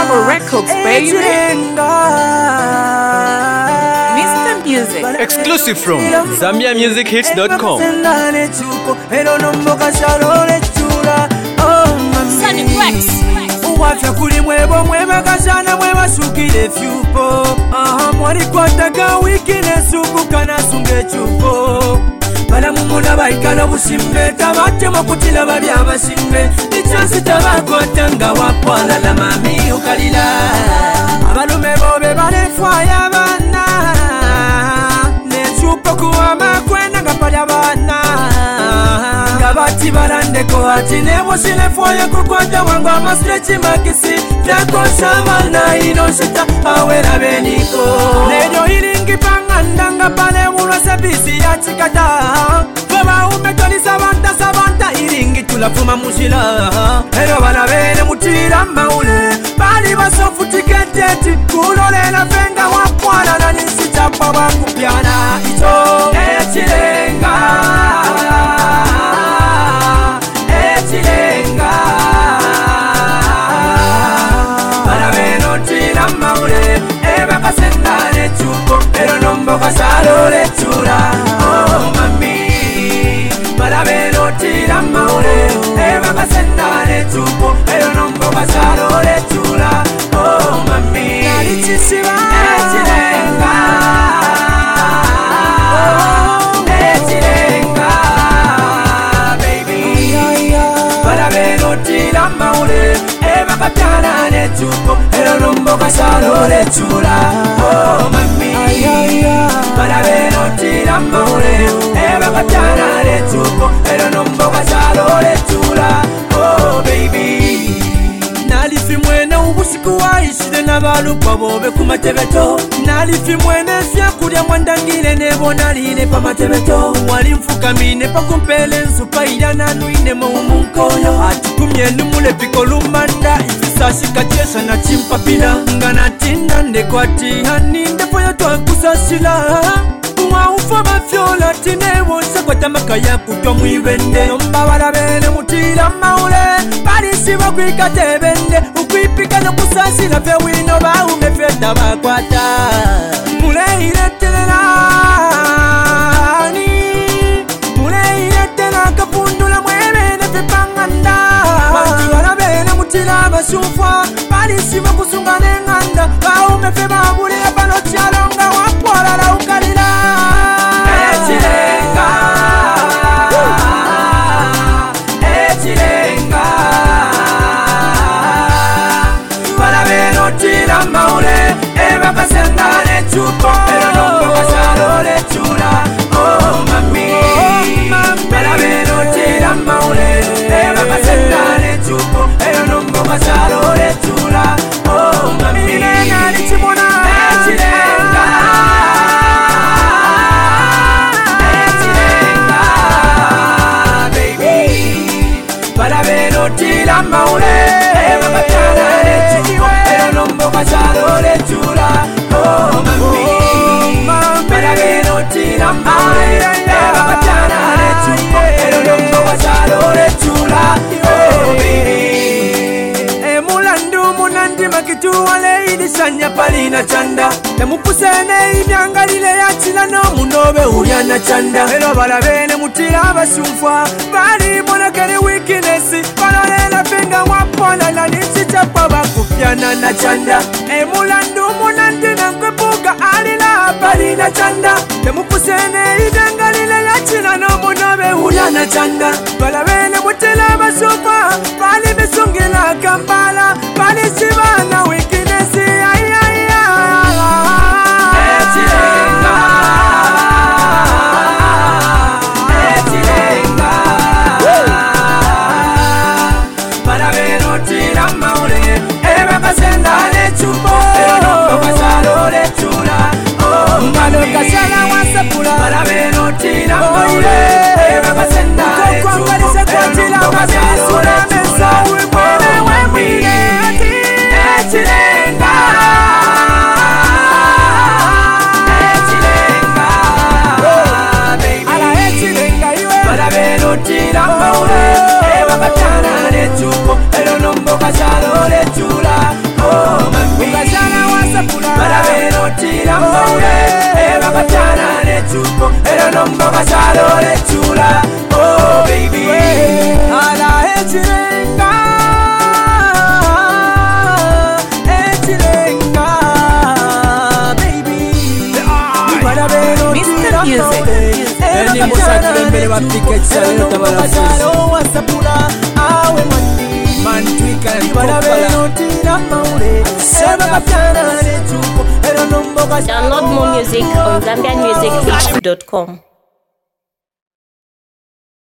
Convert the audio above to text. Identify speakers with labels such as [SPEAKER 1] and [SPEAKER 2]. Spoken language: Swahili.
[SPEAKER 1] Travel Records, baby. Mr. Music.
[SPEAKER 2] Exclusive from ZambiaMusicHits.com.
[SPEAKER 1] Sunny Flex.
[SPEAKER 3] Uwafya kuli mwebo mwema kashana mwema shukile fyupo. Mwari kwa taka wiki nesuku kana sunge chupo. Bala mumuna baikana bushimbe tabate mokutila bali abashimbe. Ichansi tabakota nga wapwala la mami ukalila. Abalume bobe balefwaya bana. Nechupo kuwa makwena ngapalya bana. Ngabati barandeko ati nebo silefwaya kukwata wangu ama stretchi makisi. Tako shamana inoshita awera beniko. Nejo ilingi pangandanga pale mula sebisi ya chikata. Baba umetoni sabanta ilingi tulafuma mushila. Ero bana bene mutira maule. Bali basofu tiketeti kulolela fenga wapwana na nisichapa wakupiana. Ito echilenga Kasarole chura, oh mami. Para vero tira maule, eva kasendane chupo, pero nombo kasarole chura, oh mami. Narichisiva, echilenga, echilenga, baby. Para vero tira maule, eva kasendane chupo, pero nombo kasarole chura, oh mami. Para ver tira maule, eva katana le chupo, pero no mboga salo le chula, oh baby. Nalifi mwene ubusiku waishide n'abalu babobe ku matebeto. Nalifi mwene vyakulya mwandangile nebo naline pa matebeto. Wali mfukamine pa kumpele nsupa ila nanuine mumunkoyo. Atikumye numule piko lumanda, ifisashi katiesha na chimpapila. Ngana tinda ndekwati haninde poyo twa kusasila. Ufa mafyola tinewo sakwata makaya kutwa mwibende. Nomba balabene mutira maule, balisi bakwikate bende. Ukwipika no kusasila fe wino ba umefeta bakwata. Mule iretelelani, mule iretela kapundula mwebene fe panganda. Bantu balabene mutira basufwa, balisi bakusungane nganda. Ba umefe babule bano chalonga wapwala la ukalila. Tira maule, eva kasendane chupo, pero no pasaro le chula, oh mami. Para vero tira maule, eva kasendane chupo, pero no pasaro le chula, oh mami. Nena lichimona, echilenga, baby. Para vero tira maule, eva kasendane chupo. Pasado le chula, oh mami. Para que no tira maule, eva katana le chupo, pero no pasado le chula, oh baby. Emulandu munandi makitu wale idisanya palina chanda. Temupusene ibyangalile ya chila no munobe uriana chanda. Elo balabene mutira basumfwa, bali monakele weakness. Balolela fenga wapona na nisi chapa bakufyana na chanda. Emulandu munandi nankwepuka alila palina chanda. Temupusene ibyangalile ya chila no munobe uriana chanda. Balabene mutira basumfwa, bali besungila kambala. Bali sibana weakness, ay ay ay. Echilenga, echilenga. Para ver o tira maule, eva kasendane chupo, pero no pasalo le chula, oh mami. Kasala wasapula. Para ver o tira maule, eva kasendane chupo, pero no pasalo nomboka chalole chula. Oh baby, ala echilenga, baby.
[SPEAKER 1] Mr. Music.
[SPEAKER 4] Download more music on ZambianMusicHits.com.